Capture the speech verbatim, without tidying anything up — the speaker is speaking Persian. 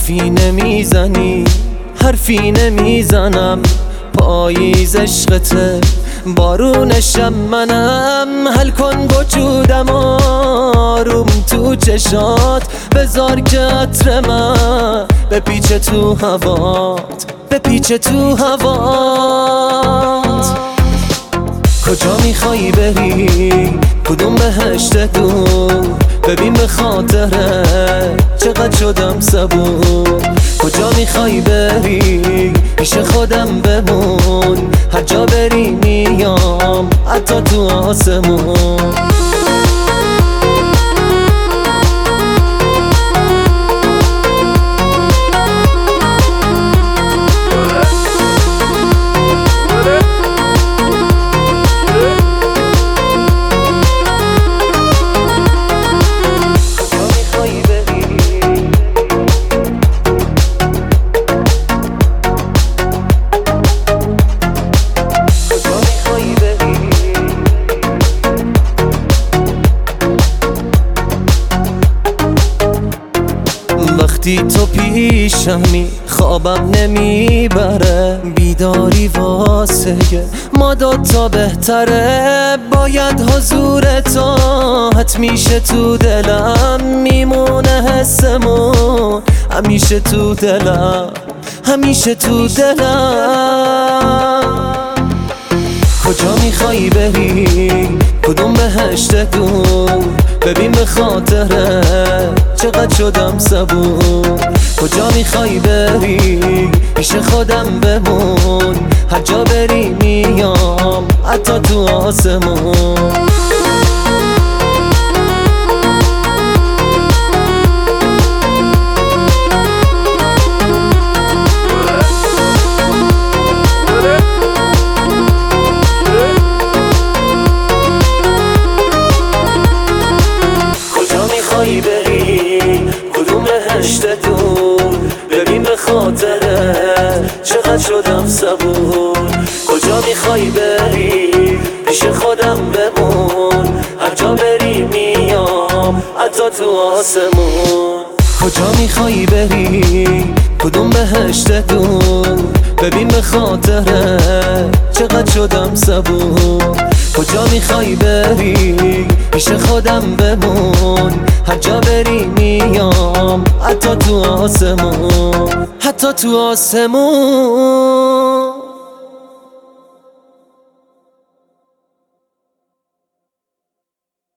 حرفی نمیزنی حرفی نمیزنم، پاییز عشقته بارونشم منم. حل کن وجودم آروم تو چشات، بذار که عطر من بپیچه تو هوات، بپیچه تو هوات. کجا میخوایی بری؟ کدوم بهشت دور؟ ببین به خاطره چقدر شدم صبور. کجا میخوایی بری؟ پیش خودم بمون، هر جا بری میام حتی تو آسمون. وقتی تو پیشمی خوابم نمیبره، بیداری واسه ما دوتا بهتره. باید حضور تو همیشه تو دلم میمونه، حسمون همیشه تو دلم، همیشه تو دلم. کجا میخوایی بری؟ کدوم بهشت دور؟ ببین به خاطره چقدر شدم صبور. کجا میخوایی بری؟ پیش خودم بمون، هر جا بری میام حتی تو آسمون. بری کدوم بهشت دور؟ ببین به خاطره چقدر شدم صبور. کجا میخوایی بری؟ پیش خودم بمون، هر جا بری میام حتی تو آسمون. کجا میخوایی بری؟ کدوم بهشت دور؟ ببین به خاطره چقدر شدم صبور. کجا میخوایی بری؟ پیش خودم بمون، هر جا بری میام حتی تو آسمون، حتی تو آسمون.